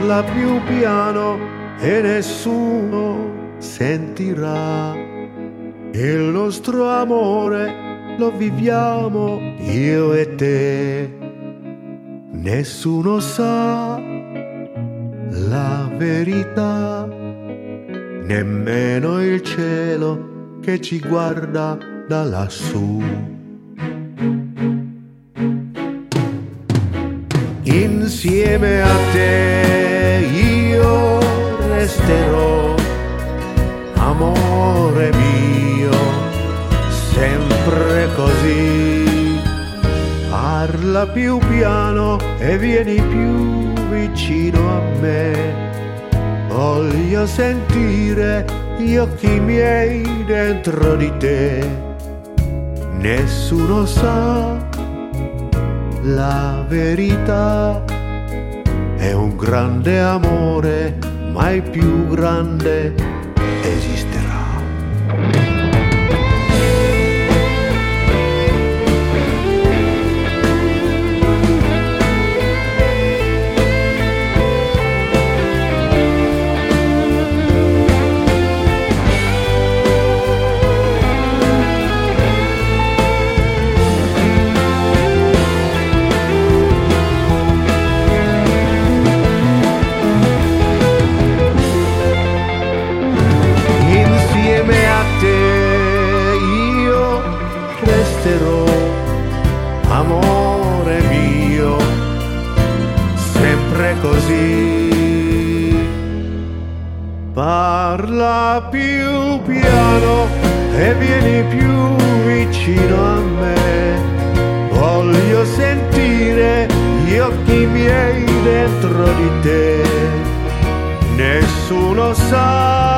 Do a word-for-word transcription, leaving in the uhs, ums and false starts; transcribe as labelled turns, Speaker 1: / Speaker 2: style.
Speaker 1: parla più piano e nessuno sentirà. Il nostro amore lo viviamo io e te. Nessuno sa la verità, nemmeno il cielo che ci guarda da lassù. Insieme a te io resterò, amore mio, sempre così. Parla più piano e vieni più vicino a me. Voglio sentire gli occhi miei dentro di te. Nessuno sa la verità. È un grande amore, mai più grande esisterà. Amore mio, sempre così. Parla più piano e vieni più vicino a me. Voglio sentire gli occhi miei dentro di te. Nessuno sa